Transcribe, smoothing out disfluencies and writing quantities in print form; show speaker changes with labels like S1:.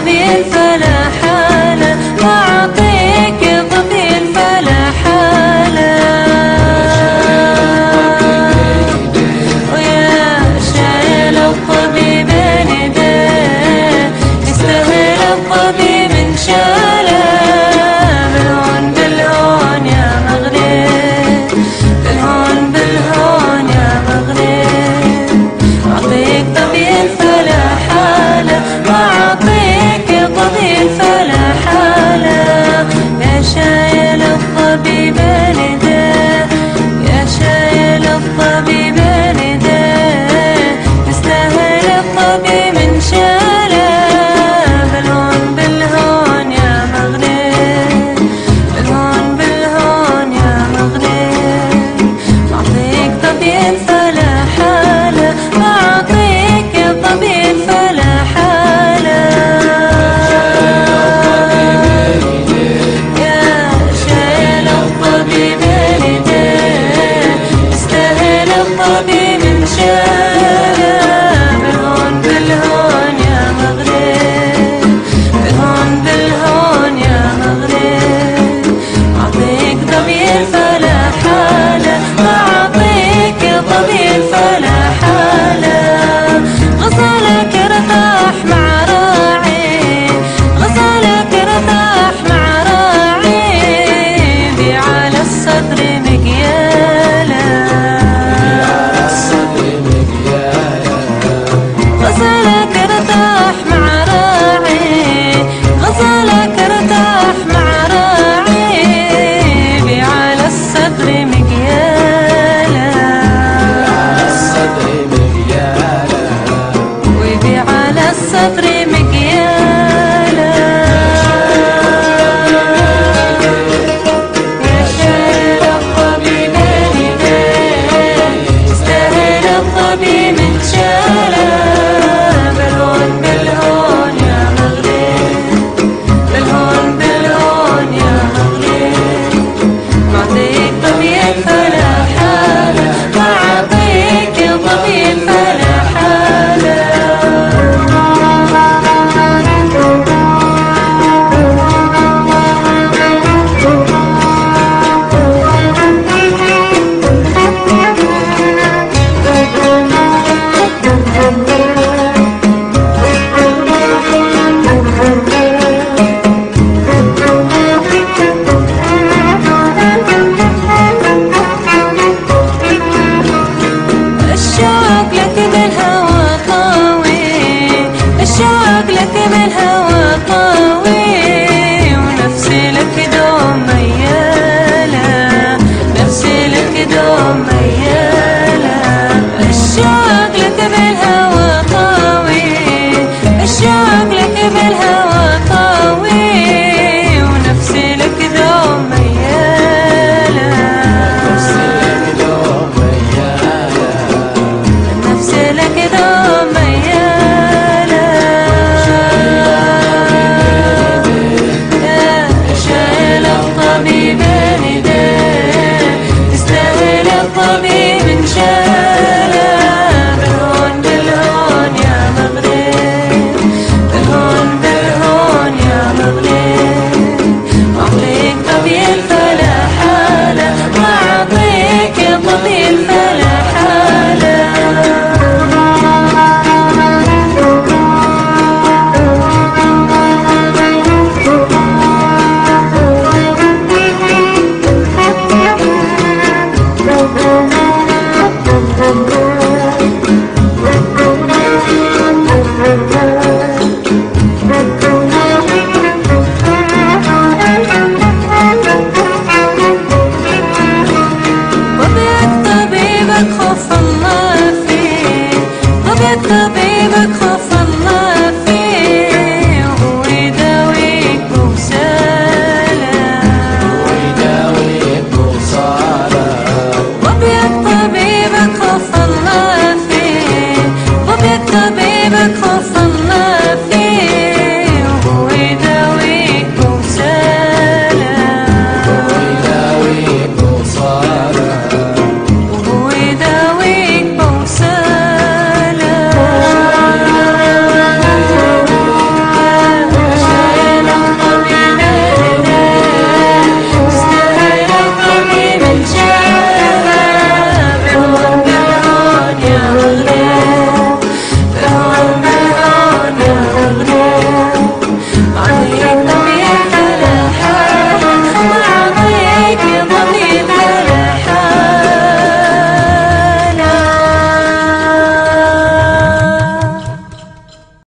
S1: طبيب فلا حالة، أعطيك طبيب فلا حالة. ويا شايل الطبيب نداه، يستاهل الطبيب إن شاله. بالهون بالهون يا مغرب، بالهون بالهون يا مغرب، أعطيك طبيب فلا حالة، أعطيك طبيب فلا حالة. يا شايل الطبيب نداه، يا شايل الطبيب نداه، يستاهل الطبيب إن شاله. بالهون بالهون يا مغرب، بالهون بالهون يا مغرب، أعطيك طبيب فلا حالة، أعطيك طبيب فلا حالة. يا شايل الطبيب نداه، يستاهل الطبيب إن شاله. بالهون بالهون يا مغرب، بالهون بالهون يا مغرب، أعطيك طبيب فلا حالة، أعطيك طبيب فلا حالة. غسلك ارتاح مع راعي، غسلك ارتاح مع راعي، بي على الصدر مقيالة، غسلك ارتاح مع راعي، غسلك ارتاح مع راعي، بي على الصدر مقيالة، وبي على الصدر مقيالة. يا شايل الطبيب نداه، يستاهل الطبيب إن شاله. بالهون بالهون يا مغرب، بالهون بالهون يا مغرب، أعطيك طبيب فلا حالة، أعطيك طبيب فلا حالة. الشوق لك بالهوى طاوي، الشوق لك بالهوى طاوي،